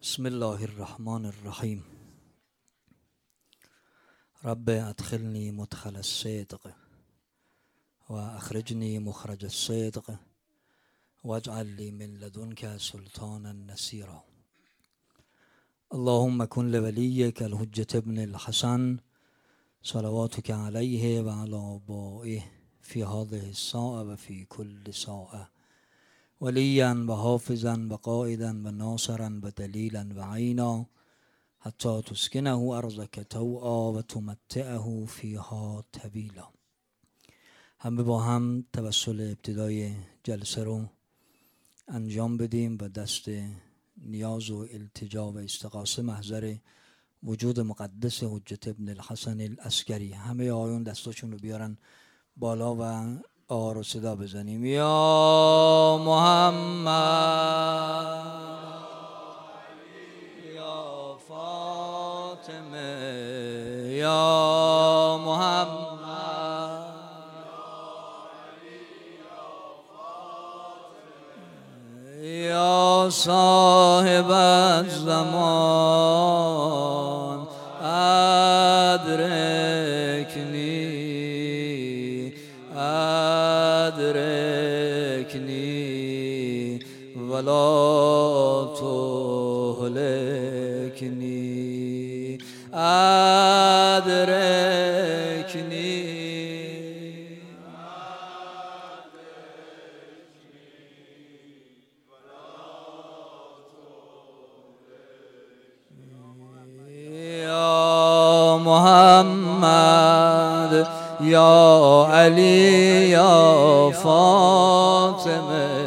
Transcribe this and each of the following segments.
بسم الله الرحمن الرحیم. رب ادخلنی مدخل الصدق و اخرجنی مخرج الصدق واجعل لی من لدنک سلطانا نصیرا. اللهم کن لولیک الحجة ابن الحسن صلواتک علیه و علی آبائه فی هذه الساعة و فی کل ساعة ولیا و حافظا و قائدا و ناصرا و دلیلا و عینا حتی تسکنه ارضک طوعا و تمتعه فیها طویلا. همه با هم توسل ابتدای جلسه رو انجام بدیم و دست نیاز و التجا و استغاثه محضر وجود مقدس حجت ابن الحسن العسکری. همه آیون دستاشون رو بیارن بالا و آوار و صدا بزنیم. یا محمد یا فاطمه یا محمد یا صاحب الزمان ادرکنی ولا تهلکنی ادرکنی. یا محمد یا علی یا فاطمه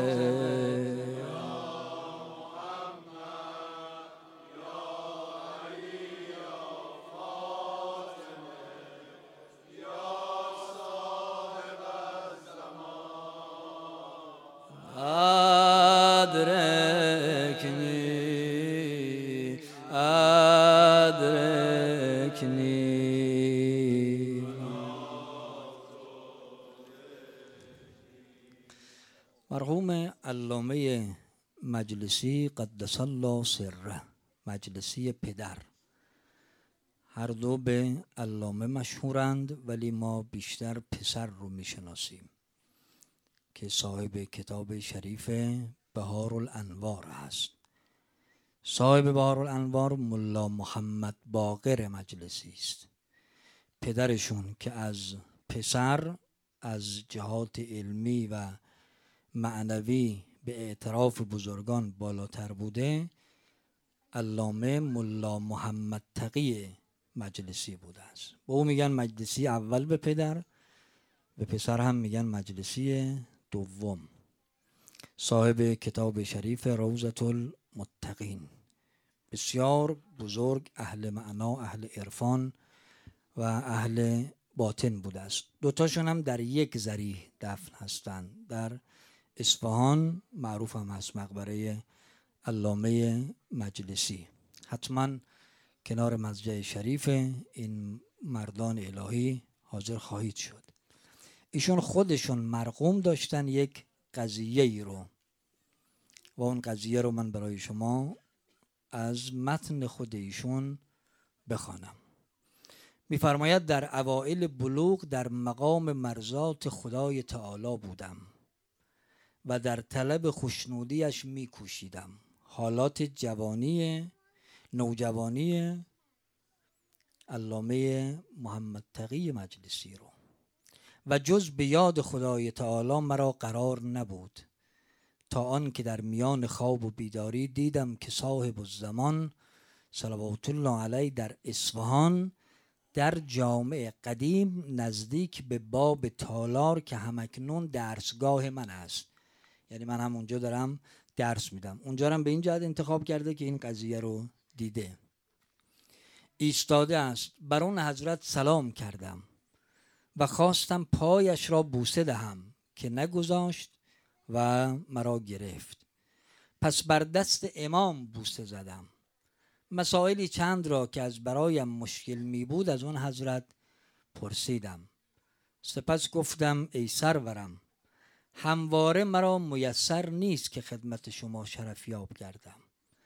مرحوم علامه مجلسی قدس الله سره، مجلسی پدر، هر دو به علامه مشهورند ولی ما بیشتر پسر رو میشناسیم که صاحب کتاب شریف بهارالانوار هست. صاحب بهارالانوار ملا محمد باقر مجلسی است. پدرشون که از پسر از جهات علمی و معنوی به اعتراف بزرگان بالاتر بوده، علامه ملا محمد تقی مجلسی بوده است. به او میگن مجلسی اول به پدر، به پسر هم میگن مجلسی دوم. صاحب کتاب شریف روضة المتقین، بسیار بزرگ، اهل معنا، اهل عرفان و اهل باطن بوده است. دوتاشون هم در یک ضریح دفن هستند. در اصفهان معروف هم هست مقبره علامه مجلسی. حتما کنار مسجد شریف این مردان الهی حاضر خواهید شد. ایشون خودشون مرقوم داشتن یک قضیه ای رو و اون قضیه رو من برای شما از متن خود ایشون بخوانم. می‌فرماید در اوائل بلوغ در مقام مرضات خدای تعالی بودم و در طلب خوشنودیش می‌کوشیدم. حالات جوانی نوجوانی علامه محمد تقی مجلسی رو و جز به یاد خدای تعالی مرا قرار نبود تا آن که در میان خواب و بیداری دیدم که صاحب الزمان صلوات الله علیه در اصفهان در جامع قدیم نزدیک به باب تالار که همکنون درسگاه من است، یعنی من هم اونجا دارم درس میدم، اونجا هم به این جهت انتخاب کرده که این قضیه رو دیده، ایستاده است. بر اون حضرت سلام کردم و خواستم پایش را بوسه دهم که نگذاشت و مرا گرفت. پس بر دست امام بوسه زدم. مسائلی چند را که از برایم مشکل می بود از اون حضرت پرسیدم. سپس گفتم ای سرورم، همواره مرا میسر نیست که خدمت شما شرفیاب گردم.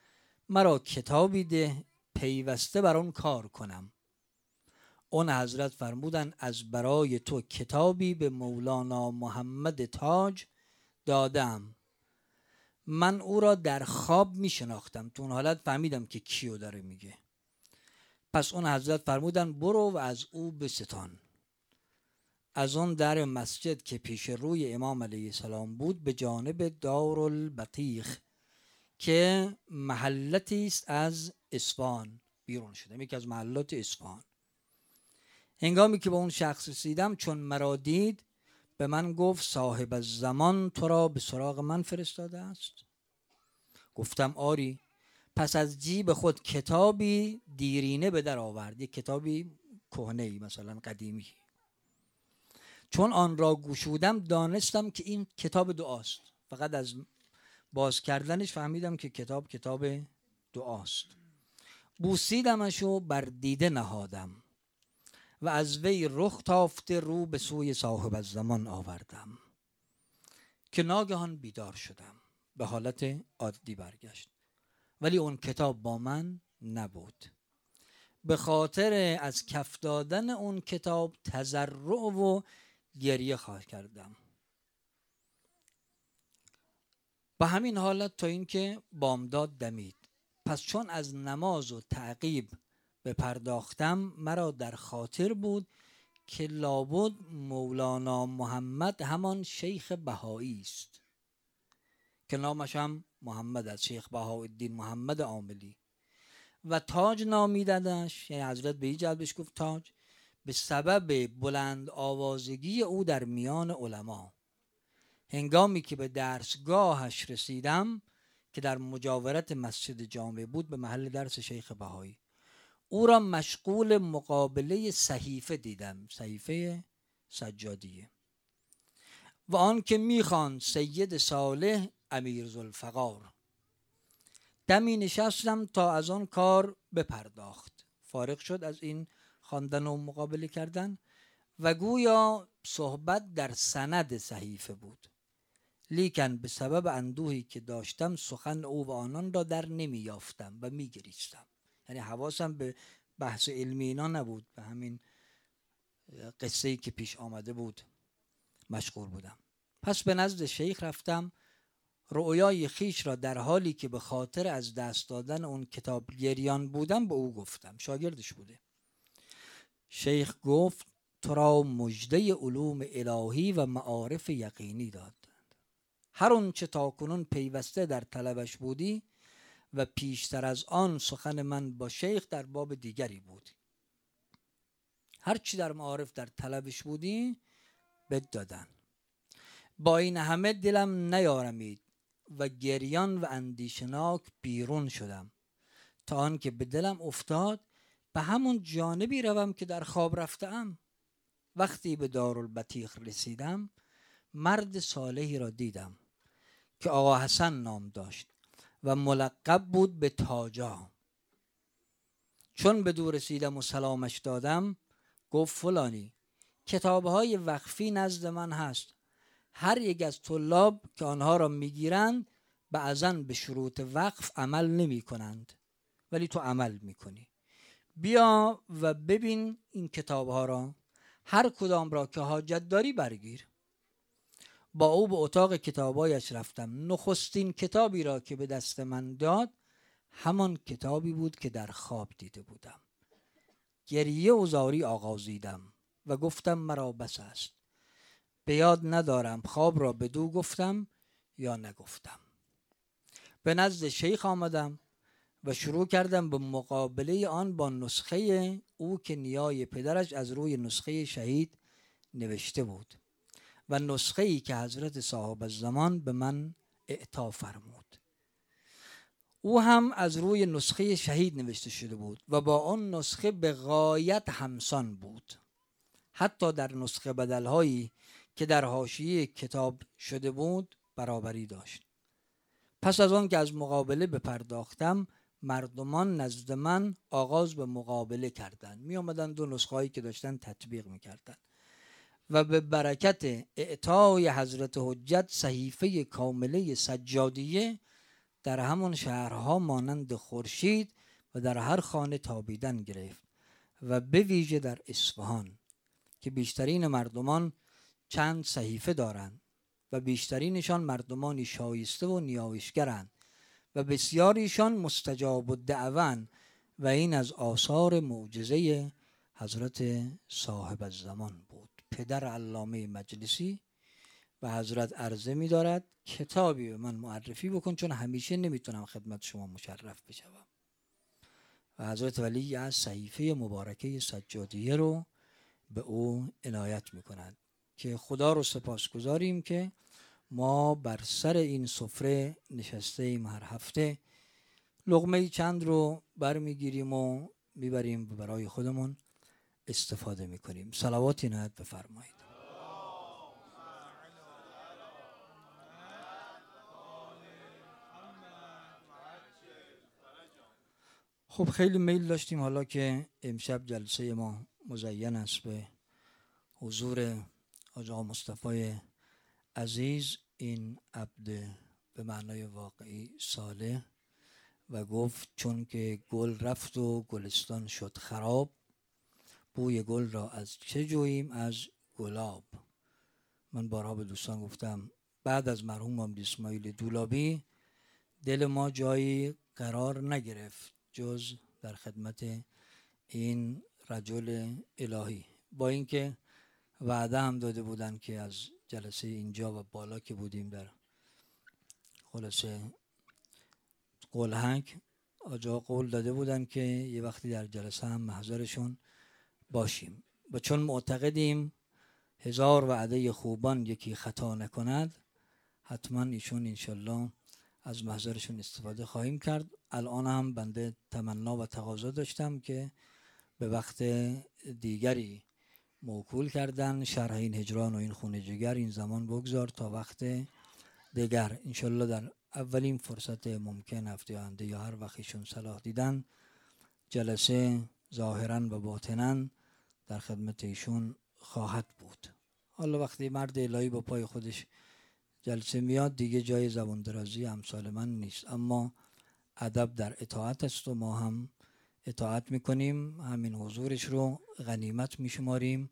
مرا کتابی ده پیوسته بر آن کار کنم. اون حضرت فرمودن از برای تو کتابی به مولانا محمد تاج دادم. من او را در خواب می شناختم، تو اون حالت فهمیدم که کیو داره میگه. پس اون حضرت فرمودن برو و از او بستان. از اون در مسجد که پیش روی امام علیه السلام بود به جانب دارالبطیخ که محلتی است از اصفهان بیرون شدم، یکی از محلات اصفهان. هنگامی که به اون شخص رسیدم چون مرا دید به من گفت صاحب الزمان تو را به سراغ من فرستاده است؟ گفتم آری. پس از جیب خود کتابی دیرینه به در آورد، یک کتابی کهنه‌ای مثلا قدیمی. چون آن را گشودم دانستم که این کتاب دعاست. فقط از باز کردنش فهمیدم که کتاب دعاست. بوسیدمش و بر دیده نهادم و از وی رخ تافته رو به سوی صاحب الزمان آوردم که ناگهان بیدار شدم، به حالت عادی برگشت، ولی اون کتاب با من نبود. به خاطر از کف دادن اون کتاب تضرع و گریه خواهد کردم. با همین حالت تا اینکه بامداد دمید. پس چون از نماز و تعقیب به پرداختم مرا در خاطر بود که لابد مولانا محمد همان شیخ بهایی است که نامش هم محمد است، شیخ بهاءالدین محمد عاملی، و تاج نامیدندش، یعنی حضرت به این جهت بهش گفت تاج، به سبب بلند آوازگی او در میان علما. هنگامی که به درسگاهش رسیدم که در مجاورت مسجد جامع بود، به محل درس شیخ بهایی، او را مشغول مقابله صحیفه دیدم، صحیفه سجادیه، و آن که میخواند سید صالح امیر ذوالفقار. دمی نشستم تا از آن کار بپرداخت، فارغ شد از این خواندن و مقابله کردن، و گویا صحبت در سند صحیفه بود، لیکن به سبب اندوهی که داشتم سخن او و آنان را در نمی یافتم و می گریستم. یعنی حواسم به بحث علمی اینا نبود، به همین قصه‌ای که پیش آمده بود مشغول بودم. پس به نزد شیخ رفتم، رؤیای خیش را در حالی که به خاطر از دست دادن اون کتاب گریان بودم به او گفتم. شاگردش بوده. شیخ گفت تو را مژده علوم الهی و معارف یقینی داد. هر اون چه تا کنون پیوسته در طلبش بودی و پیشتر از آن سخن من با شیخ در باب دیگری بود. هر چی در معارف در طلبش بودی بد دادن. با این همه دلم نیارمید و گریان و اندیشناک بیرون شدم، تا آن که به دلم افتاد به همون جانبی روم که در خواب رفتم. وقتی به دارالبطیخ رسیدم مرد صالحی را دیدم که آقا حسن نام داشت و ملقب بود به تاجا. چون به دور رسیدم و سلامش دادم گفت فلانی کتابهای وقفی نزد من هست، هر یک از طلاب که آنها را میگیرند بعضاً به شروط وقف عمل نمی کنند، ولی تو عمل میکنی. بیا و ببین این کتابها را، هر کدام را که حاجت داری برگیر. با او به اتاق کتابایش رفتم. نخستین کتابی را که به دست من داد همان کتابی بود که در خواب دیده بودم. گریه و زاری آغازیدم و گفتم مرا بس است. به یاد ندارم خواب را بدو گفتم یا نگفتم. به نزد شیخ آمدم و شروع کردم به مقابله آن با نسخه او که نیای پدرش از روی نسخه شهید نوشته بود و نسخه ای که حضرت صاحب الزمان به من اعطا فرمود. او هم از روی نسخه شهید نوشته شده بود و با آن نسخه به غایت همسان بود. حتی در نسخه بدلهایی که در حاشیه کتاب شده بود برابری داشت. پس از آن که از مقابله بپرداختم مردمان نزد من آغاز به مقابله کردند. می آمدن دو نسخه هایی که داشتن تطبیق می کردن و به برکت اعطای حضرت حجت صحیفه کامله سجادیه در همان شهرها مانند خورشید و در هر خانه تابیدن گرفت و به ویژه در اصفهان که بیشترین مردمان چند صحیفه دارند و بیشترینشان مردمانی شایسته و نیایشگرند و بسیاریشان مستجاب الدعوان و این از آثار معجزه حضرت صاحب الزمان بود. پدر علامه مجلسی و حضرت عرضه می دارد کتابی به من معرفی بکن، چون همیشه نمیتونم خدمت شما مشرف بشوم. و حضرت ولی از صحیفه مبارکه سجادیه رو به او عنایت میکنند که خدا رو سپاسگزاریم که ما بر سر این سفره نشسته ایم. هر هفته لقمه چند رو برمیگیریم و میبریم و برای خودمون استفاده میکنیم. صلواتی نهایت بفرمایید. خب خیلی میل داشتیم حالا که امشب جلسه ما مزین است به حضور آقا مصطفی عزیز، این عبد به معنای واقعی صالح، و گفت چون که گل رفت و گلستان شد خراب، بوی گل را از چه جوییم؟ از گلاب. من بارها به دوستان گفتم بعد از مرحوم محمد اسماعیل دولابی دل ما جایی قرار نگرفت جز در خدمت این رجل الهی، با اینکه وعده هم داده بودن که از جلسه اینجا و بالا که بودیم در خلاصه قلهنگ، آجا قول داده بودن که یه وقتی در جلسه هم محضرشون باشیم و چون معتقدیم 1000 وعده خوبان یکی خطا نکند، حتما ایشون انشالله از محضرشون استفاده خواهیم کرد. الان هم بنده تمنا و تقاضا داشتم که به وقت دیگری موکول کردن شرح این هجران و این خون جگر این زمان بگذار تا وقت دیگر، انشالله در اولین فرصت ممکن هفته آینده یا هر وقتشون صلاح دیدن جلسه ظاهرا و باطنا در خدمت ایشون خواهد بود. حالا وقتی مرد الهی با پای خودش جلسه میاد دیگه جای زبان درازی امثال من نیست، اما ادب در اطاعت است و ما هم اطاعت میکنیم، همین حضورش رو غنیمت میشماریم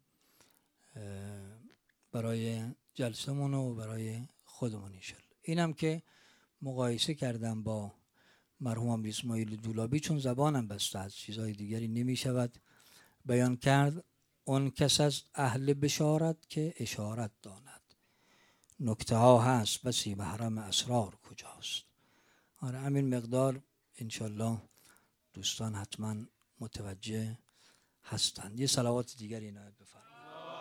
برای جلسمون و برای خودمون انشالله. اینم که مقایسه کردم با مرحوم اسماعیل دولابی، چون زبانم بسته از چیزهای دیگری نمیشود بیان کرد. اون کس از اهل بشارت که اشارت داند، نکته ها هست بسی محرم اسرار کجاست. آره همین مقدار انشالله دوستان حتما متوجه هستند. یه صلوات دیگری عنایت بفرمایید.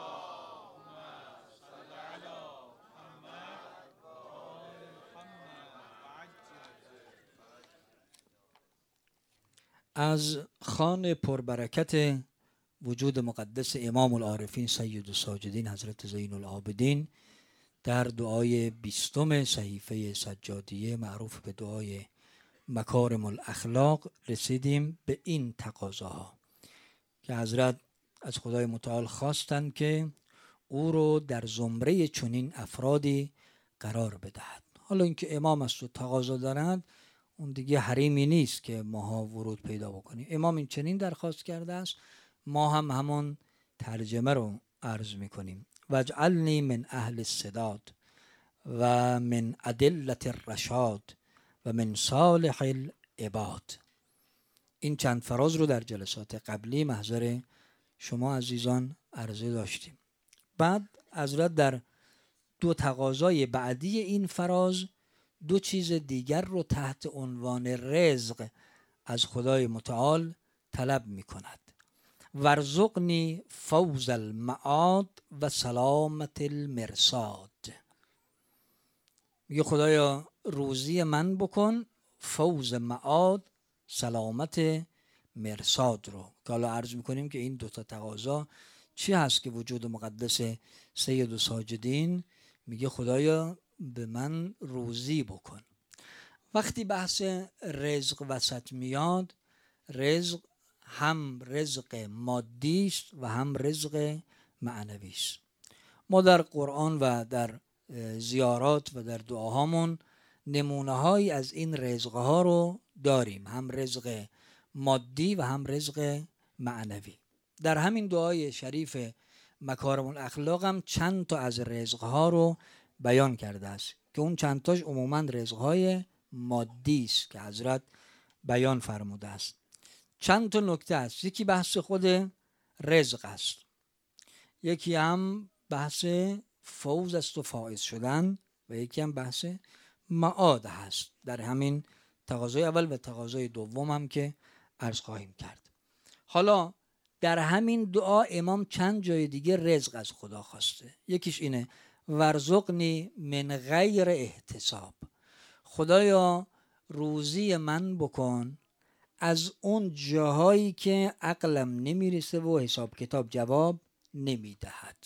از خوان پربرکت وجود مقدس امام العارفین سید الساجدین حضرت زین العابدین در دعای 20 صحیفه سجادیه معروف به دعای مکارم الاخلاق رسیدیم به این تقاضاها که حضرت از خدای متعال خواستند که او رو در زمره چنین افرادی قرار بدهد. حالا اینکه امام است و تقاضا دارند اون دیگه حریمی نیست که ماها ورود پیدا بکنیم. امام این چنین درخواست کرده است، ما هم همون ترجمه رو عرض میکنیم. واجعلنی من اهل السداد و من ادلة الرشاد و من صالح العباد. این چند فراز رو در جلسات قبلی محضر شما عزیزان عرضه داشتیم. بعد حضرت در 2 تقاضای بعدی این فراز 2 چیز دیگر رو تحت عنوان رزق از خدای متعال طلب می کند. ورزقنی فوز المعاد و سلامت المرصاد. میگه خدایا روزی من بکن فوز معاد سلامت مرصاد رو، که حالا عرض میکنیم که این 2 تقاضا چی هست که وجود مقدس سید الساجدین میگه خدایا به من روزی بکن. وقتی بحث رزق وسط میاد، رزق هم رزق مادی است و هم رزق معنوی است. ما در قرآن و در زیارات و در دعاهامون نمونه‌هایی از این رزق‌ها رو داریم، هم رزق مادی و هم رزق معنوی. در همین دعای شریف مکارم الاخلاق هم چند تا از رزق‌ها رو بیان کرده است که اون چند تاش عموماً رزق‌های مادی است که حضرت بیان فرموده است. چند تا نکته است. یکی بحث خود رزق است، یکی هم بحث فوز است و فائز شدن، و یکی هم بحث معاد هست در همین تقاضای اول و تقاضای دوم هم که عرض خواهیم کرد. حالا در همین دعا امام چند جای دیگه رزق از خدا خواسته. یکیش اینه ورزقنی من غیر احتساب، خدایا روزی من بکن از اون جاهایی که عقلم نمیرسه و حساب کتاب جواب نمیدهد.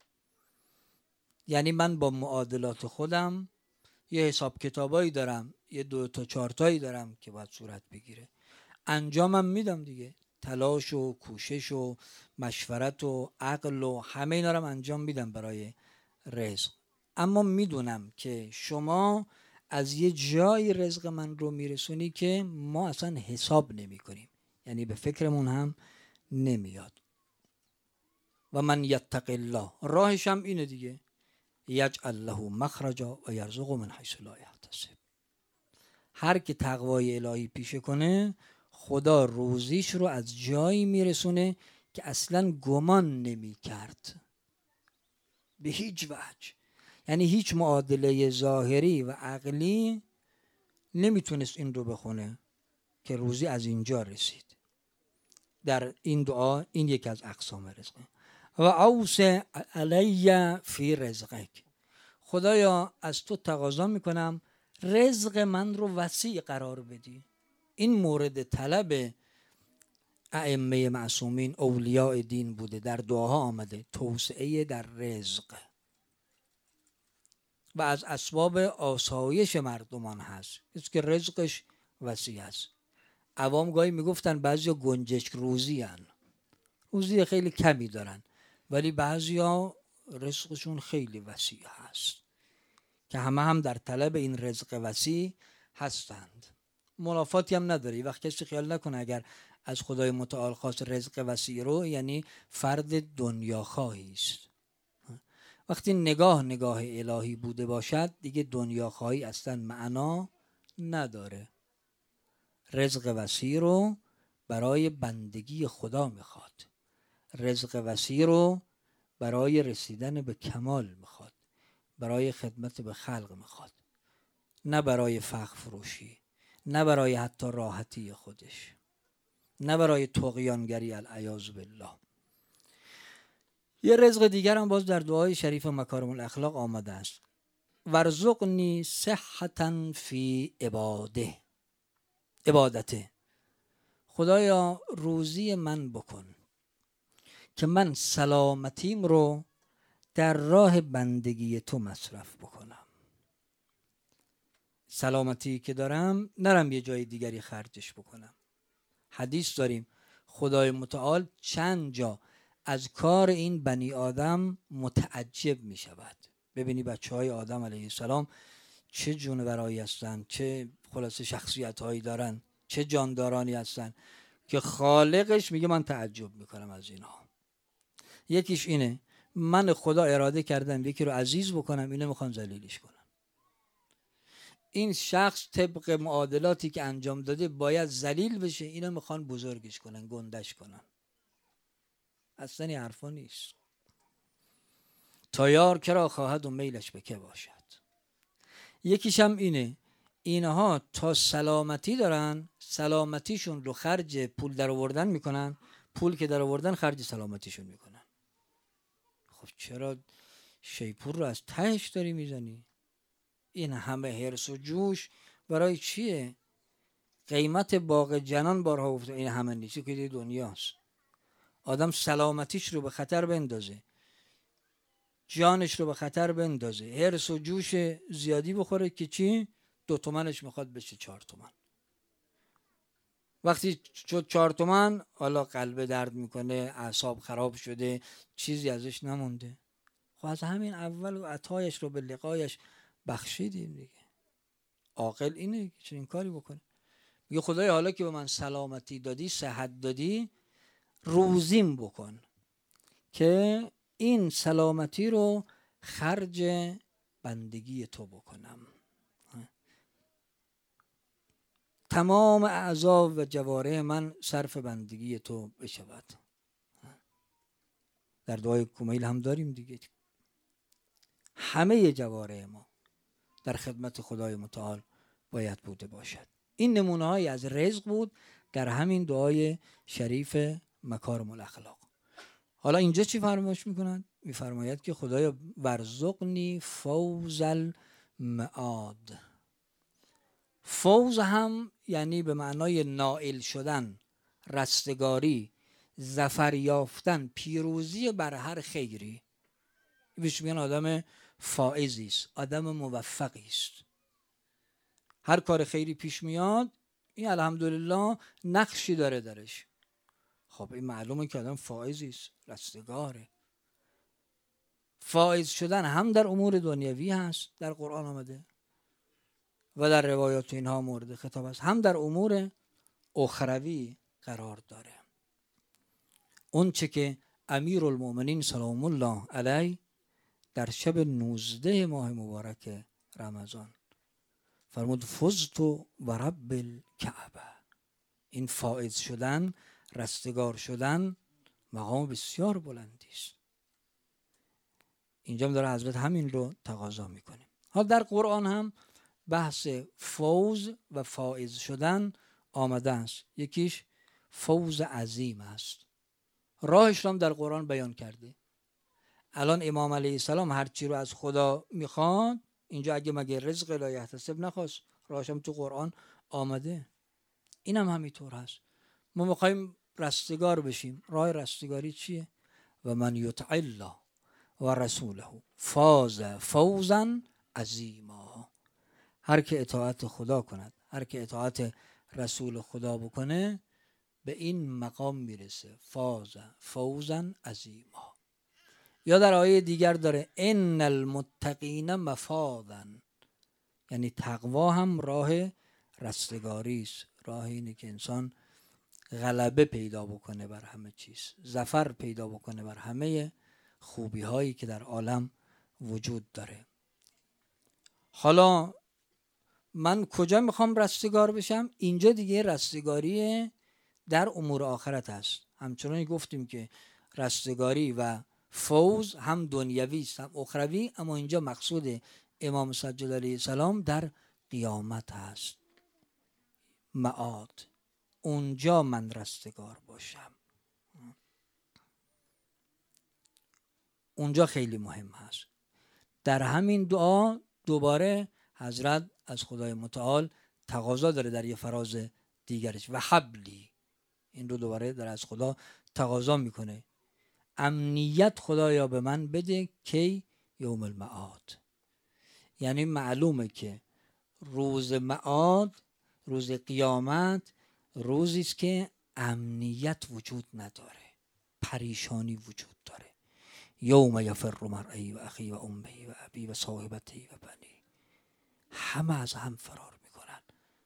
یعنی من با معادلات خودم یه حساب کتابایی دارم، یه 2 تا 4 تایی دارم که باید صورت بگیره، انجامم میدم دیگه، تلاش و کوشش و مشورت و عقل و همه اینا رو انجام میدم برای رزق، اما میدونم که شما از یه جای رزق من رو میرسونی که ما اصلا حساب نمی کنیم، یعنی به فکرمون هم نمیاد. و من یتق الله، راهش هم اینه دیگه، یجعل له مخرجا و یرزقه من حیث لا یحتسب. هر که تقوای الهی پیشه کنه خدا روزیش رو از جایی میرسونه که اصلا گمان نمی کرد به هیچ وجه. یعنی هیچ معادله ظاهری و عقلی نمیتونست این رو بخونه که روزی از اینجا رسید. در این دعا این یکی از اقسام رزقه. و اوسع علی فی رزقک، خدایا از تو تقاضا میکنم رزق من رو وسیع قرار بدی. این مورد طلب ائمه معصومین اولیاء دین بوده، در دعاها آمده توسعه در رزق و از اسباب آسایش مردمان هست است که رزقش وسیع است. عوام گاهی میگفتن بعضیا گنجشک روزی هن، روزی خیلی کمی دارن، ولی بعضیا رزقشون خیلی وسیع هست که همه هم در طلب این رزق وسیع هستند. منافاتی هم نداره. وقت کسی خیال نکنه اگر از خدای متعال خواست رزق وسیع رو یعنی فرد دنیا خواهی است. وقتی نگاه الهی بوده باشد دیگه دنیا خواهی اصلا معنا نداره. رزق وسیع رو برای بندگی خدا میخواد، رزق وسیع رو برای رسیدن به کمال میخواد، برای خدمت به خلق میخواد، نه برای فخر فروشی، نه برای حتی راحتی خودش، نه برای طغیانگری العیاذ بالله. یه رزق دیگر هم باز در دعای شریف مکارم الاخلاق آمده است، ورزقنی صحتا فی عبادته، خدایا روزی من بکن که من سلامتیم رو در راه بندگی تو مصرف بکنم. سلامتی که دارم نرم یه جای دیگری خرجش بکنم. حدیث داریم خدای متعال چند جا از کار این بنی آدم متعجب می شود. ببینی بچه های آدم علیه السلام چه جونورایی هستن، چه خلاصه شخصیت هایی دارن، چه جاندارانی هستن که خالقش میگه من تعجب میکنم از اینها. یکیش اینه من خدا اراده کردم یکی رو عزیز بکنم، اینو میخوام ذلیلش کنم. این شخص طبق معادلاتی که انجام داده باید ذلیل بشه، اینو میخوان بزرگش کنن، گندش کنن. اصلا این حرفا نیست. تا یار کرا خواهد و میلش به که باشد. یکیش هم اینه اینها تا سلامتی دارن سلامتیشون رو خرج پول در آوردن میکنن، پول که در آوردن خرج سلامتیشون میکنن. خب چرا شیپور رو از تهش داری میزنی؟ این همه حرص و جوش برای چیه؟ قیمت باغ جنان بارها گفتم این همه نیست که دنیاست. آدم سلامتیش رو به خطر بندازه، جانش رو به خطر بندازه، حرص و جوش زیادی بخوره که چی؟ 2 تومنش میخواد بشه 4 تومن. وقتی شد 4 تومن حالا قلب درد میکنه، اعصاب خراب شده، چیزی ازش نمونده. خب از همین اول عطایش رو به لقایش بخشیدیم دیگه. عاقل اینه که چنین کاری بکنه. میگه خدای حالا که به من سلامتی دادی، صحت دادی، روزیم بکن که این سلامتی رو خرج بندگی تو بکنم. تمام اعضا و جوارح من صرف بندگی تو بشود. در دعای کمیل هم داریم دیگه، همه جوارح ما در خدمت خدای متعال باید بوده باشد. این نمونه هایی از رزق بود در همین دعای شریف مکارم الاخلاق. حالا اینجا چی فرمایش میکنند؟ میفرماید که خدایا ورزقنی فوز المعاد. فوز هم یعنی به معنای نائل شدن، رستگاری، ظفر یافتن، پیروزی بر هر خیری. بهش میگن آدم فائزی است، آدم موفقی است. هر کار خیری پیش میاد این الحمدلله نقشی داره درش. خب این معلومه که آدم فائزی است، رستگاره. فائز شدن هم در امور دنیوی هست، در قرآن آمده و در روایات اینها مورد خطاب است، هم در امور اخروی قرار داره. اون چه که امیرالمؤمنین سلام الله علیه در شب 19 ماه مبارک رمضان فرمود فزت و رب الکعبه. این فائز شدن، رستگار شدن مقام بسیار بلندی است. اینجا داره حضرت همین رو تقاضا میکنه. حالا در قرآن هم بحث فوز و فائز شدن آمده است. یکیش فوز عظیم است، راهش رو هم در قرآن بیان کرده. الان امام علیه السلام هرچی رو از خدا میخواد، اینجا اگه مگه رزق لا یحتسب نخواست، راهش هم تو قرآن آمده. این هم همینطور هست. ما میخوایم رستگار بشیم، راه رستگاری چیه؟ و من یطع الله و رسوله فاز فوزا عظیما. هر که اطاعت خدا کند، هر که اطاعت رسول خدا بکنه، به این مقام میرسه، فاز فوزا عظیما. یا در آیه دیگر داره ان المتقین مفازا، یعنی تقوا هم راه رستگاری است. راه اینه که انسان غلبه پیدا بکنه بر همه چیز، ظفر پیدا بکنه بر همه خوبی هایی که در عالم وجود داره. حالا من کجا میخوام رستگار بشم؟ اینجا دیگه رستگاری در امور آخرت هست. همچنان گفتیم که رستگاری و فوز هم دنیوی است هم اخروی، اما اینجا مقصود امام سجاد علیه السلام در قیامت هست، معاد. اونجا من رستگار باشم، اونجا خیلی مهم هست. در همین دعا دوباره حضرت از خدای متعال تقاضا داره در یه فراز دیگرش، و حبلی، این رو دوباره داره از خدا تقاضا میکنه. امنیت خدایا به من بده کی یوم المعاد. یعنی معلومه که روز معاد، روز قیامت، روزی است که امنیت وجود نداره، پریشانی وجود داره. یوم یفر مرئی و اخی و امهی و ابی و صاحبتی و بنی، همه از هم فرار میکنن.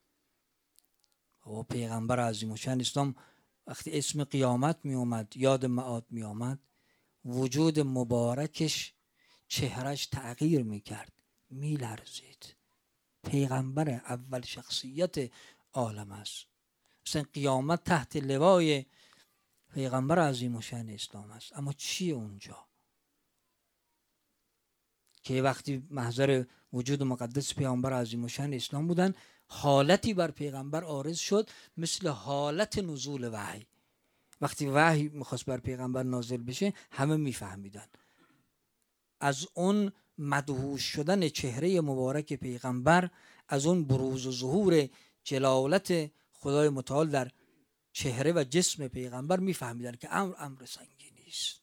و پیغمبر عظیم الشأن اسلام وقتی اسم قیامت می اومد، یاد معاد می اومد، وجود مبارکش چهرش تغییر می کرد، می لرزید. پیغمبر اول شخصیت عالم است. مثلا قیامت تحت لوای پیغمبر عظیم الشأن اسلام است. اما چیه اونجا؟ که وقتی محضر وجود مقدس پیغمبر عظیم الشأن اسلام بودن، حالتی بر پیغمبر عارض شد مثل حالت نزول وحی. وقتی وحی میخواست بر پیغمبر نازل بشه، همه میفهمیدن. از اون مدهوش شدن چهره مبارک پیغمبر، از اون بروز و ظهور جلالت خدای متعال در چهره و جسم پیغمبر میفهمیدن که امر سنگینی است.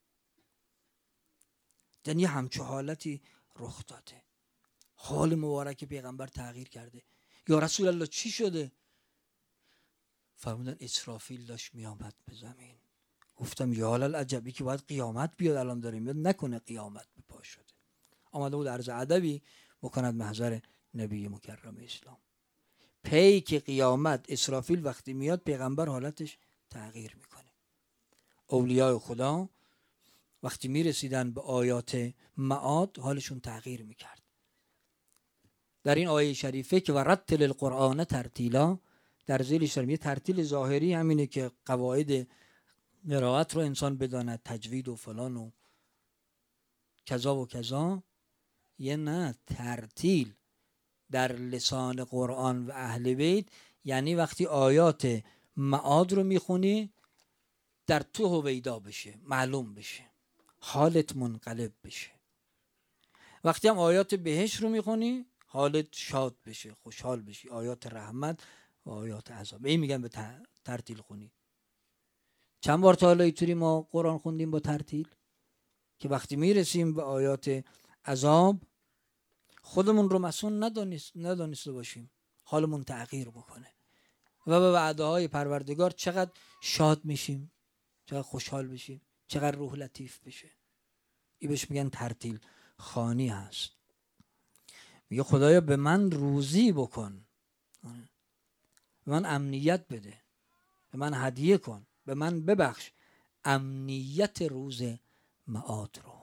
یعنی همچو حالتی رخ داده، حال مبارک پیغمبر تغییر کرده. یا رسول الله چی شده؟ فرمودن اسرافیل داشت میامد به زمین. گفتم یا العجبی که باید قیامت بیاد، الان داریم میاد، نکنه قیامت به پا شده. آمده بود عرض ادبی بکند محضر نبی مکرم اسلام. پیک قیامت اسرافیل وقتی میاد پیغمبر حالتش تغییر میکنه. اولیاء خدا وقتی میرسیدن به آیات معاد حالشون تغییر میکرد. در این آیه شریفه که ورتل القرآن ترتیلا، در ذیلش داریم یه ترتیل ظاهری همینه که قواعد قرائت رو انسان بداند، تجوید و فلان و کذا و کذا. یه نه، ترتیل در لسان قرآن و اهل بیت یعنی وقتی آیات معاد رو میخونی در تو هویدا بشه، معلوم بشه، حالت منقلب بشه. وقتی هم آیات بهشت رو میخونی حالت شاد بشه، خوشحال بشی. آیات رحمت و آیات عذاب، این میگن به ترتیل خونی. چند بار تا حالا اینطوری ما قرآن خوندیم با ترتیل که وقتی میرسیم به آیات عذاب خودمون رو مسئول ندانسته باشیم، حالمون تغییر بکنه و به وعده های پروردگار چقدر شاد میشیم، چقدر خوشحال بشیم، چقدر روح لطیف بشه. این بهش میگن ترتیل خوانی هست. میگه خدایا به من روزی بکن، به من امنیت بده، به من هدیه کن، به من ببخش امنیت روز معاد رو.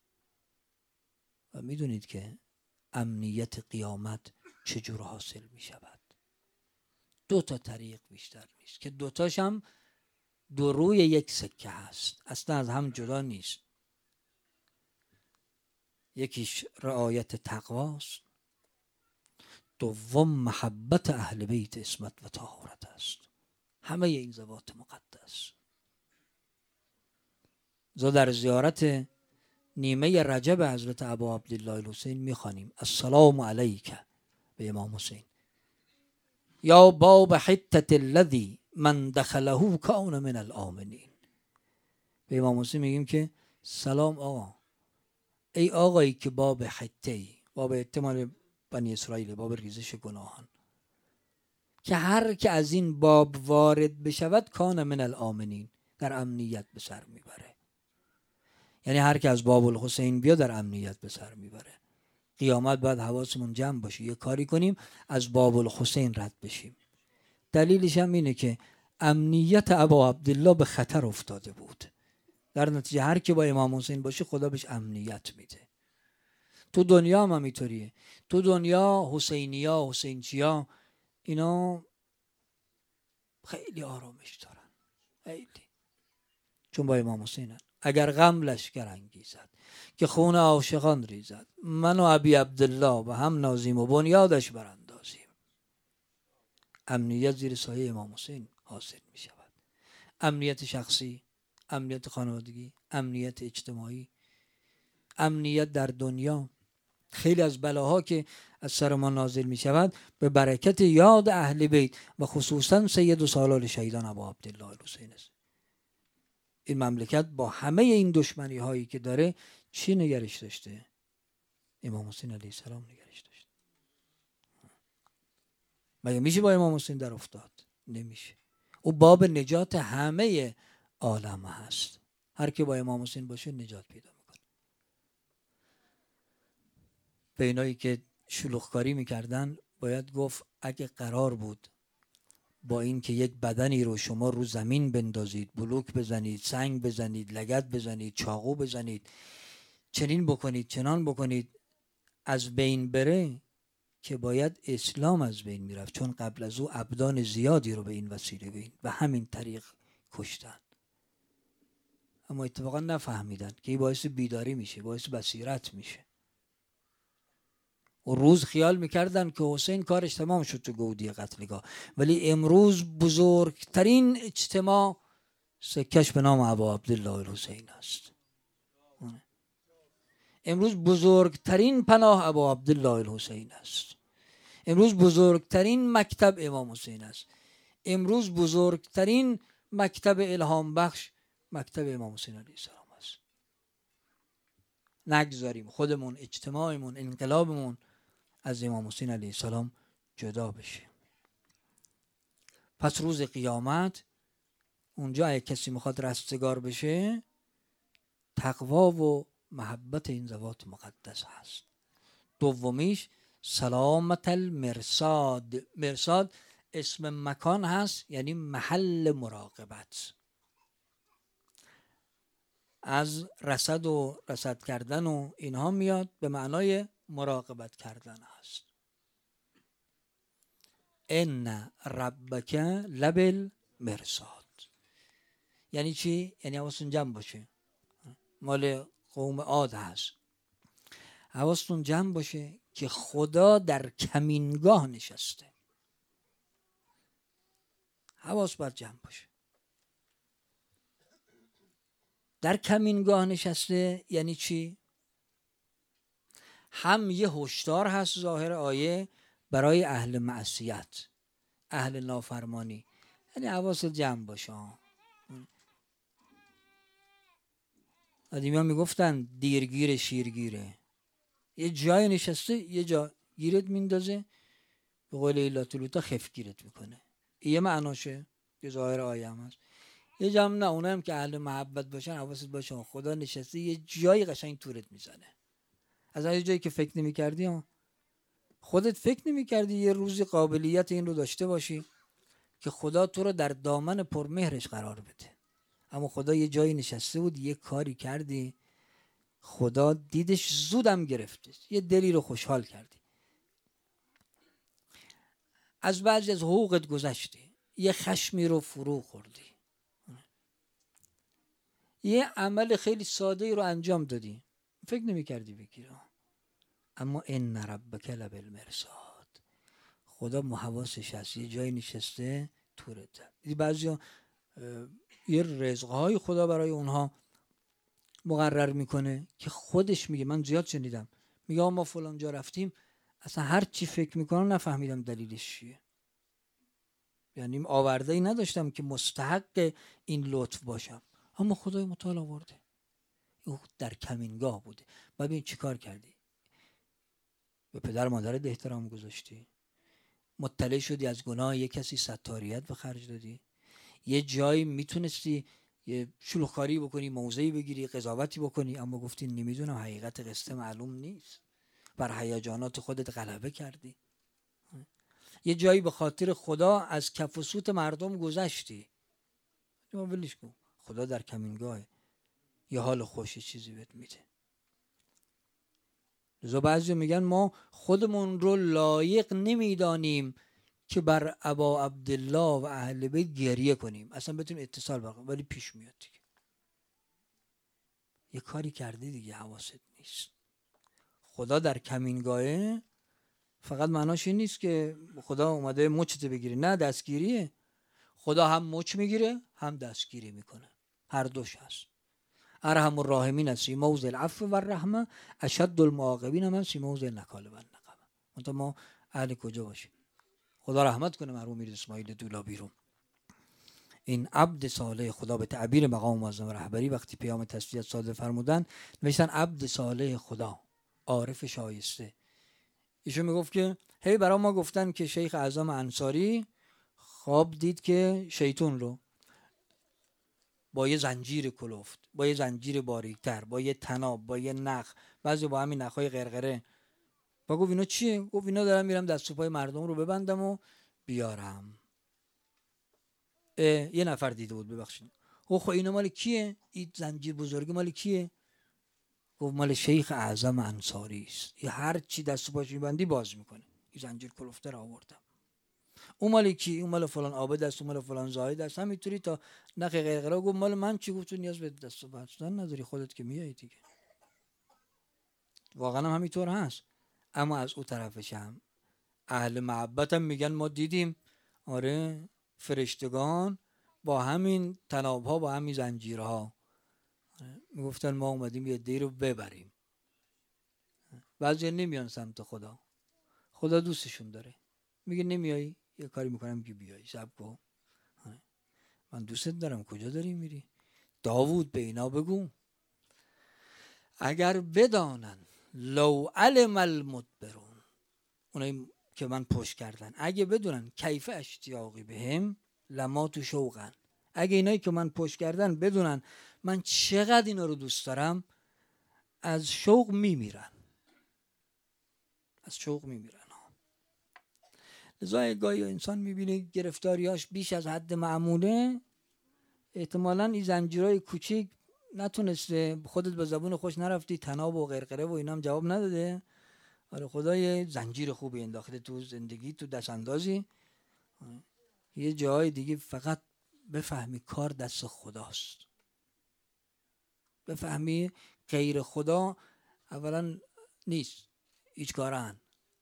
و میدونید که امنیت قیامت چجور حاصل می شود؟ 2 طریق بیشتر نیست که 2 هم دو روی یک سکه هست، اصلا از هم جدا نیست. یکیش رعایت تقواست، دوم محبت اهل بیت عصمت و طهارت است. همه این ذوات مقدس. زو در زیارت نیمه رجب حضرت ابا عبدالله الحسین میخوانیم السلام علیک به امام حسین یا باب حتة الذی من دخله کان من الآمنین. به امام حسین میگیم که سلام آقا، ای آقایی که باب حته، باب حته مال بنی اسرائیل، باب ریزش گناهان، که هر که از این باب وارد بشود کان من الآمنین، در امنیت به سر میبره. یعنی هر که از باب الحسین بیا در امنیت به سر میبره. قیامت باید حواسمون جمع باشه، یه کاری کنیم از باب الحسین رد بشیم. دلیلش هم اینه که امنیت ابا عبدالله به خطر افتاده بود. در نتیجه هر که با امام حسین باشه خدا بهش امنیت میده. تو دنیا هم اینطوریه. تو دنیا حسینیا، حسینچیا اینا خیلی آرامش دارن، خیلی، چون با امام حسینن. اگر غم لشکر انگیزد که خون عاشقان ریزد، من و ابی عبدالله و هم نازیم و بنیادش براندازیم. امنیت زیر سایه امام حسین حاصل می شود. امنیت شخصی، امنیت خانوادگی، امنیت اجتماعی، امنیت در دنیا. خیلی از بلاها که از سر ما نازل می شود به برکت یاد اهل بیت و خصوصا سید و سالار شهیدان ابا عبدالله الحسین است. این مملکت با همه این دشمنی هایی که داره چی نگرش داشته؟ امام حسین علیه السلام نگرش داشته. مگه میشه با امام حسین در افتاد؟ نمیشه. او باب نجات همه عالم هست. هر که با امام حسین باشه نجات پیدا میکنه. به اینایی که شلوغکاری میکردن باید گفت اگه قرار بود با این که یک بدنی رو شما رو زمین بندازید، بلوک بزنید، سنگ بزنید، لگد بزنید، چاقو بزنید، چنین بکنید، چنان بکنید، از بین بره، که باید اسلام از بین میرفت، چون قبل از او ابدان زیادی رو به این وسیله بین و همین طریق کشتن. اما اتفاقا نفهمیدن که این باعث بیداری میشه، باعث بصیرت میشه. و روز خیال میکردن که حسین کارش تمام شد تو گودی قتلگاه، ولی امروز بزرگترین اجتماع سکش به نام ابا عبدالله الحسین است. امروز بزرگترین پناه ابا عبدالله الحسین است. امروز بزرگترین مکتب امام حسین است. امروز بزرگترین مکتب الهام بخش مکتب امام حسین علیه السلام است. نگذاریم خودمون، اجتماعمون، انقلابمون از امام حسین علیه السلام جدا بشه. پس روز قیامت اونجا اگه کسی میخواد رستگار بشه، تقوا و محبت این ذوات مقدس هست. دومیش سلامت المرصاد. مرصاد اسم مکان هست، یعنی محل مراقبت. از رصد و رصد کردن و اینها میاد، به معنای مراقبت کردن هست. ان ربک لبالمرصاد یعنی چی؟ یعنی حواستون جمع باشه. مال قوم عاد هست. حواستون جمع باشه که خدا در کمینگاه نشسته. حواس باید جمع باشه. در کمینگاه نشسته یعنی چی؟ هم یه هشدار هست ظاهر آیه برای اهل معصیت، اهل نافرمانی، یعنی حواست جمع باشه. قدیمی‌ها میگفتن دیرگیر شیرگیره. یه جای نشسته، یه جا گیرت میندازه، به قول ایلاتولوتا خفگیرت میکنه. یه معناشه، یه ظاهر آیه هم هست. یه جا هم نه، اونه هم که اهل محبت باشن حواست باشه خدا نشسته یه جایی قشنگ تورت میزنه. از یه جایی که فکر نمی‌کردی، خودت فکر نمی‌کردی یه روزی قابلیت این رو داشته باشی که خدا تو رو در دامن پرمهرش قرار بده، اما خدا یه جایی نشسته بود، یه کاری کردی، خدا دیدش زودم گرفتش، یه دلی رو خوشحال کردی، از بعضی از حقوقت گذشتی، یه خشمی رو فرو خوردی، یه عمل خیلی ساده رو انجام دادی، فکر نمی کردی بگیره، اما ان ربک لبالمرصاد، خدا محواسش هست، یه جایی نشسته تورت. بعضی یه رزقهای خدا برای اونها مقرر میکنه که خودش میگه، من زیاد شنیدم، میگه ما فلان جا رفتیم اصلا هر چی فکر میکنم نفهمیدم دلیلش چیه، یعنی آورده ای نداشتم که مستحق این لطف باشم، اما خدای متعال آورده. او در کمینگاه بوده. ببین چی کار کردی؟ به پدر مادرت احترام گذاشتی، مطلع شدی از گناه یک کسی، ستاریت به خرج دادی، یه جایی میتونستی یه شلوغکاری بکنی، موضعی بگیری، قضاوتی بکنی، اما گفتی نمیدونم، حقیقت قصه معلوم نیست، بر هیجانات خودت غلبه کردی. یه جایی به خاطر خدا از کف و سوت مردم گذشتی، ولش کن، خدا در کمینگاهه، یه حال خوشی چیزی بهت میده. لذا بعضی میگن ما خودمون رو لایق نمیدانیم که بر ابا عبدالله و اهل بیت گریه کنیم، اصلا بتونیم اتصال برقرار، ولی پیش میاد دیگه، یه کاری کردی دیگه، حواست نیست. خدا در کمینگاهه فقط معناش این نیست که خدا اومده مچت بگیره، نه، دستگیریه. خدا هم مچ میگیره هم دستگیری میکنه، هر دوش هست. ارحم الراحمین از سیموز العفو و الرحمه، اشد المعاقبین من سیموز النکال و النقمه. منتها ما اهل کجا باشیم؟ خدا رحمت کنه مرحوم میر اسماعیل دولابی رو. این عبد صالح خدا، به تعبیر مقام معظم رهبری وقتی پیام تسلیت صادر فرمودن نوشتن عبد صالح خدا، عارف شایسته. ایشون میگفت که هی برای ما گفتن که شیخ اعظم انصاری خواب دید که شیطون رو با یه زنجیر کلفت، با یه زنجیر باریکتر، با یه طناب، با یه نخ، بعضی با همین نخهای قرقره. با گفت اینا چیه؟ گفت اینا دارم میرم دست و پای مردم رو ببندم و بیارم. یه نفر دیده بود، ببخشید. خب اینا مال کیه؟ این زنجیر بزرگی مال کیه؟ گفت مال شیخ اعظم انصاری است. یه هر چی دست و پاش میبندی باز میکنه. این زنجیر کلفته رو آوردم. اون مال کی؟ اون مال فلان عابد است، اون مال فلان زاهد است، همینطوری تا نخ قرقره. گفت مال من چی؟ گفت تو نیاز به دست و پا نداری، خودت که میای دیگه. واقعا هم همینطور هست. اما از اون طرفش هم اهل محبت هم میگن ما دیدیم، آره، فرشتگان با همین طناب‌ها، با همین زنجیرها میگفتن ما اومدیم یه دی رو ببریم. بعضی نمیان سمت خدا، خدا دوستشون داره، میگه نمیایی، یه کاری میکنم که بیایی، صبر کن، من دوستت دارم، کجا داری میری؟ داوود به اینا بگو اگر بدانن لو علم المدبرون، اونایی که من پشت کردن، اگه بدونن کیف اشتیاقی بهم لما تو شوقن، اگه اینایی که من پشت کردن بدونن من چقدر اینا رو دوست دارم، از شوق میمیرن. از شوق میمیرن. لذا گاهی انسان میبینه گرفتاریاش بیش از حد معموله، احتمالاً این زنجیرهای کوچیک نتونسته، خودت به زبون خوش نرفتی، تناب و غرغره و اینا هم جواب نداده، آره خدای زنجیر خوبی انداخته تو زندگی، تو دست اندازی. یه جای دیگه فقط بفهمی کار دست خداست، بفهمی غیر خدا اولا نیست، هیچ کارن.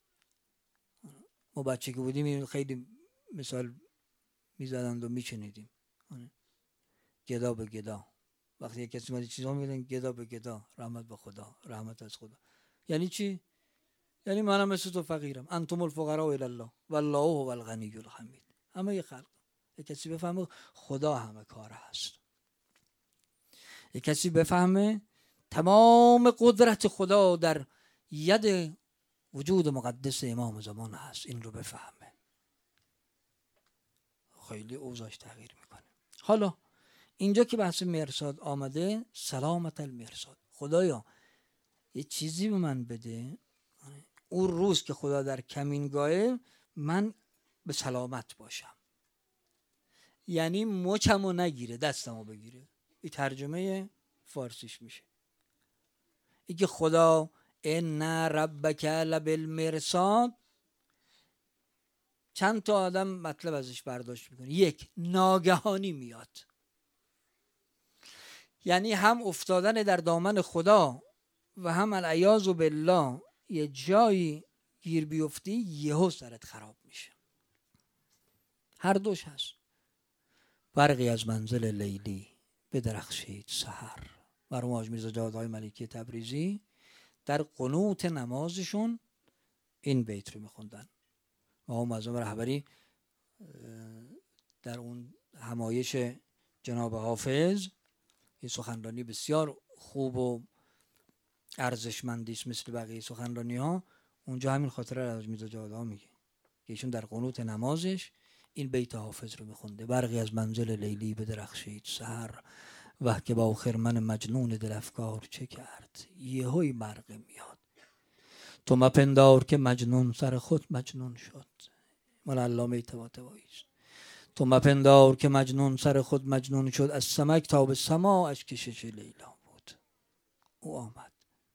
ما بچه که بودیم خیلی مثال میزدند و میشنیدیم، گدا به گدا، وقتی یک کسی چیزا میگن گدا به گدا، رحمت به خدا، رحمت از خدا. یعنی چی؟ یعنی منم مثل تو فقیرم، انتم الفقراء الی الله والله هو الغنی الحمید. همه ی خلق، یک کسی بفهمه خدا همه کار هست، یک کسی بفهمه تمام قدرت خدا در ید وجود مقدس امام زمان هست، این رو بفهمه، خیلی اوضاعش تغییر میکنه. حالا اینجا که بحث مرصاد آمده، سلامت المرصاد، خدایا یه چیزی به من بده اون روز که خدا در کمینگاهه من به سلامت باشم، یعنی مچمو نگیره دستمو بگیره. این ترجمه فارسیش میشه. این که خدا ان ربک لبالمرصاد، چند تا آدم مطلب ازش برداشت میکنه. یک، ناگهانی میاد، یعنی هم افتادن در دامن خدا و هم العیاذ بالله یه جایی گیر بیفتی یهو سرت خراب میشه، هر دوش هست. برقی از منزل لیلی بدرخشید سحر، مرحوم حاج میرزا جوادهای ملکی تبریزی در قنوت نمازشون این بیت رو میخوندن. و معظم رهبری در اون همایش جناب حافظ یه سخنرانی بسیار خوب و ارزشمندی است مثل بقیه سخنرانی ها، اونجا همین خاطره را از میرزا جوادها میگه که ایشون در قنوت نمازش این بیت حافظ رو میخونده. برقی از منزل لیلی بدرخشید سحر، وه که با خرمن مجنون دل افکار چه کرد. یهوی برق میاد، تو مپندار که مجنون سر خود مجنون شد. مال علامه طباطبایی است. تو مپندار که مجنون سر خود مجنون شد، از سمک تا به سماعش کشش لیلا بود. او آمد.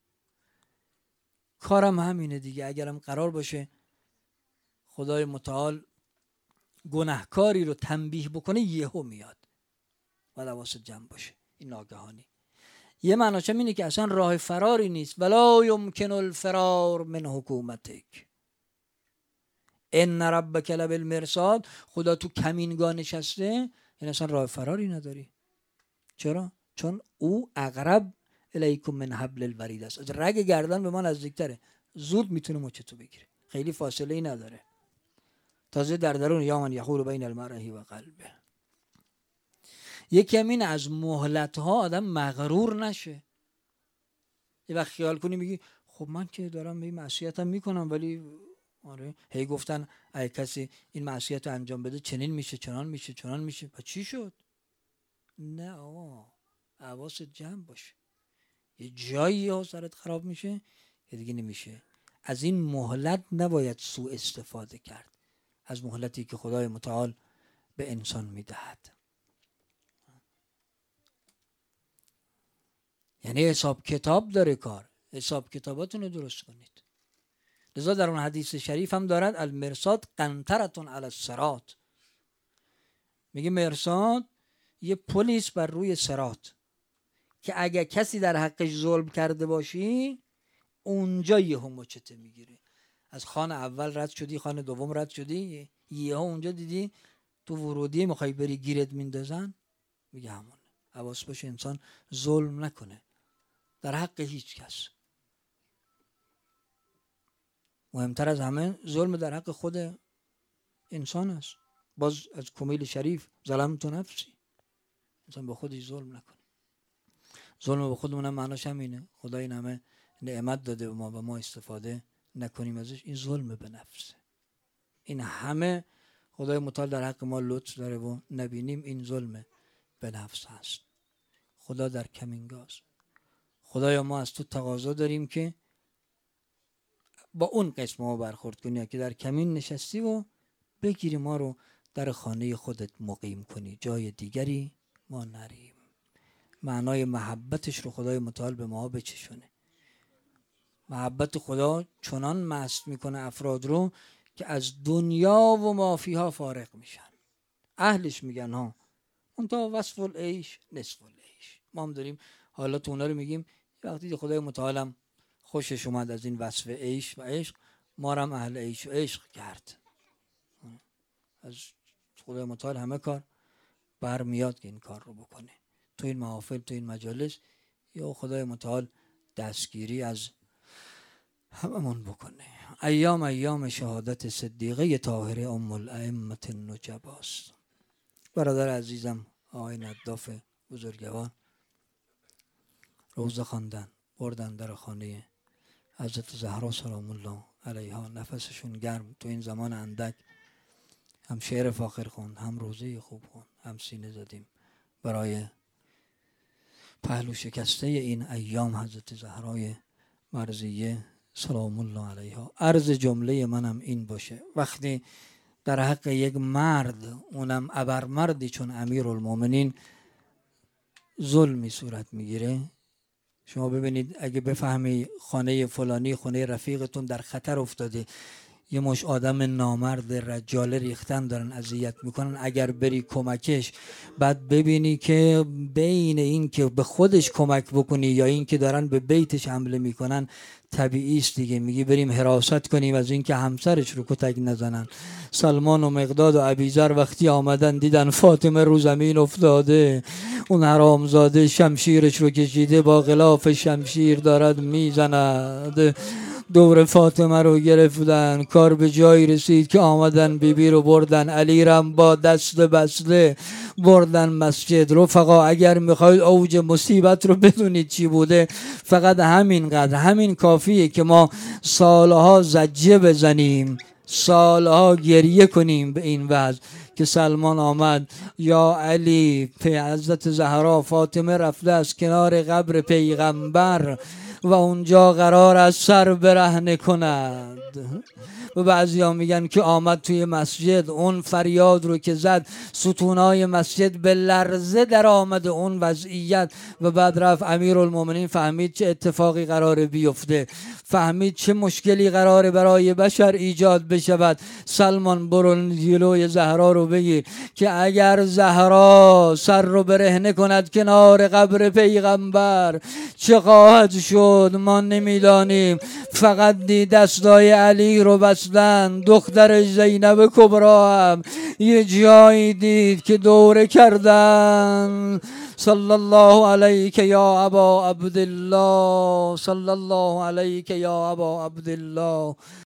کارم همینه دیگه. اگرم قرار باشه خدای متعال گناهکاری رو تنبیه بکنه یهو میاد و حواست جمع باشه. این ناگهانی یه معناش اینه که اصلا راه فراری نیست. ولا یمکن الفرار من حکومتک ان ربک لبالمرصاد. خدا تو کمینگاه نشسته، یعنی اصلا راه فراری نداری. چرا؟ چون او اقرب الیکم من حبل الورید است، از رگ گردن به ما نزدیکتره، زود میتونه مچتو بگیره، خیلی فاصله ای نداره. تازه در درون یا من یحول بین المرء و قلبه. یکی همین از مهلت ها آدم مغرور نشه. یه وقت خیال کنی میگی خب من که دارم این معصیتم میکنم، ولی آره هی گفتن اگه کسی این معصیت رو انجام بده چنین میشه، چنان میشه، چنان میشه. و چی شد؟ نه آقا، حواست جمع باشه. یه جایی ها سرت خراب میشه که دیگه نمیشه. از این مهلت نباید سوء استفاده کرد، از مهلتی که خدای متعال به انسان میدهد. یعنی حساب کتاب داره کار، حساب کتاباتون رو درست کنید. لذا در اون حدیث شریف هم دارد المرصاد قنطرتون علی الصراط، میگه مرصاد یه پلیس بر روی صراط که اگه کسی در حقش ظلم کرده باشی اونجا یهو مچته میگیره. از خان اول رد شدی، خان دوم رد شدی، یهو اونجا دیدی تو ورودی میخوای بری گیرت میندازن، میگه همون. حواس باشه انسان ظلم نکنه در حق هیچ کس. مهمتر از همه ظلم در حق خود انسان است. باز از کمیل شریف ظلمت نفسی، انسان به خودش ظلم نکنه. ظلم به خودمون هم معناش همینه، خدا این همه نعمت داده به ما و ما استفاده نکنیم ازش، این ظلم به نفسه. این همه خدای متعال در حق ما لطف داره و نبینیم، این ظلم به نفس هست. خدا در کمینگاست. خدایا ما از تو تقاضا داریم که با اون قسم ما برخورد کنی که در کمین نشستی و بگیری ما رو در خانه خودت مقیم کنی، جای دیگری ما نریم. معنای محبتش رو خدای متعال به ما بچشونه. محبت خدا چنان مست میکنه افراد رو که از دنیا و مافیها فارغ میشن. اهلش میگن ها اون تا وصف العیش نصف العیش. ما هم داریم حالات اونا رو میگیم. وقتی خدای متعالم خوشش اومد از این وصف عیش و عشق، ما هم اهل عیش و عشق کرد. از خدای متعال همه کار برمیاد که این کار رو بکنه. تو این محافل، تو این مجالس، یا خدای متعال دستگیری از هممون بکنه. ایام شهادت صدیقه طاهره ام الائمه النجباست. برادر عزیزم آقای نداف بزرگوار روزه خواندن، بردن در خانه حضرت زهرا سلام الله علیها، نفسشون گرم. تو این زمان اندک هم شعر فاخر خوند، هم روزه خوب خوند، هم سینه زدیم برای پهلو شکسته این ایام حضرت زهرای مرضیه سلام الله علیها. عرض جمله منم این باشه، وقتی در حق یک مرد، اونم ابرمردی چون امیرالمومنین، ظلمی صورت میگیره، شما ببینید اگه بفهمی خانه فلانی، خانه رفیقتون در خطر افتاده، یه مش آدم نامرد رجاله ریختن دارن اذیت میکنن، اگر بری کمکش، بعد ببینی که بین این که به خودش کمک بکنی یا این که دارن به بیتش حمله میکنن، طبیعی است دیگه. میگی بریم حراست کنیم از این که همسرش رو کتک نزنن. سلمان و مقداد و ابیذر وقتی آمدن دیدن فاطمه رو زمین افتاده، اون حرامزاده شمشیرش رو کشیده با غلاف شمشیر دارد میزند، دور فاطمه رو گرفتن. کار به جایی رسید که آمدن بیبی رو بردن، علی رم با دست بسته بردن مسجد. رفقا اگر میخواید اوج مصیبت رو بدونید چی بوده، فقط همین کافیه که ما سالها زجه بزنیم، سالها گریه کنیم به این وضع که سلمان آمد، یا علی حضرت زهرا فاطمه رفته از کنار قبر پیغمبر و اونجا قرار است سر برهنه کند. و بعضی ها میگن که آمد توی مسجد، اون فریاد رو که زد ستونای مسجد به لرزه در آمد اون وضعیت، و بعد رفت امیرالمومنین فهمید چه اتفاقی قراره بیفته، فهمید چه مشکلی قراره برای بشر ایجاد بشود. سلمان برو جلوی زهرا رو بگیر که اگر زهرا سر رو برهنه کند کنار قبر پیغمبر چه خواهد شد ما نمیدانیم. فقط دستای علی رو بستن، دختر زینب کبرا هم یه جایی دید که دوره کردن. صلی الله علیک یا ابا عبدالله، صلی الله علیک یا ابا عبدالله.